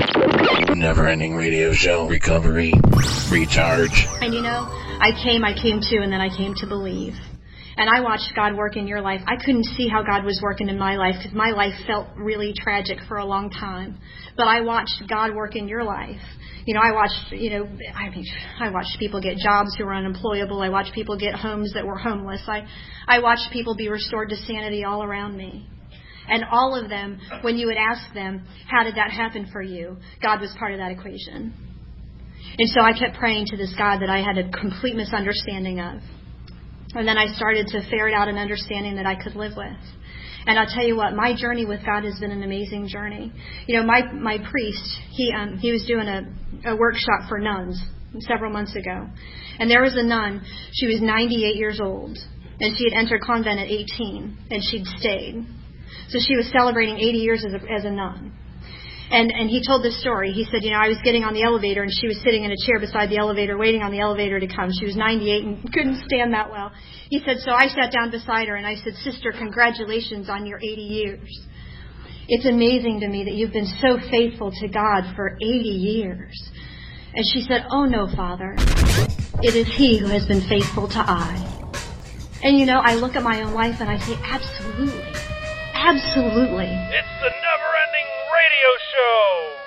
Never-ending radio show. Recovery. Recharge. And I came to, and then I came to believe. And I watched God work in your life. I couldn't see how God was working in my life because my life felt really tragic for a long time. But I watched God work in your life. I watched people get jobs who were unemployable. I watched people get homes that were homeless. I watched people be restored to sanity all around me. And all of them, when you would ask them, how did that happen for you? God was part of that equation. And so I kept praying to this God that I had a complete misunderstanding of. And then I started to ferret out an understanding that I could live with. And I'll tell you what, my journey with God has been an amazing journey. My priest, he was doing a workshop for nuns several months ago. And there was a nun, she was 98 years old. And she had entered convent at 18. And she'd stayed. So she was celebrating 80 years as a nun. And he told this story. He said, I was getting on the elevator and she was sitting in a chair beside the elevator waiting on the elevator to come. She was 98 and couldn't stand that well. He said, so I sat down beside her and I said, Sister, congratulations on your 80 years. It's amazing to me that you've been so faithful to God for 80 years. And she said, oh no, Father. It is He who has been faithful to I. And I look at my own life and I say, absolutely. Absolutely. It's the Never-Ending Radio Show.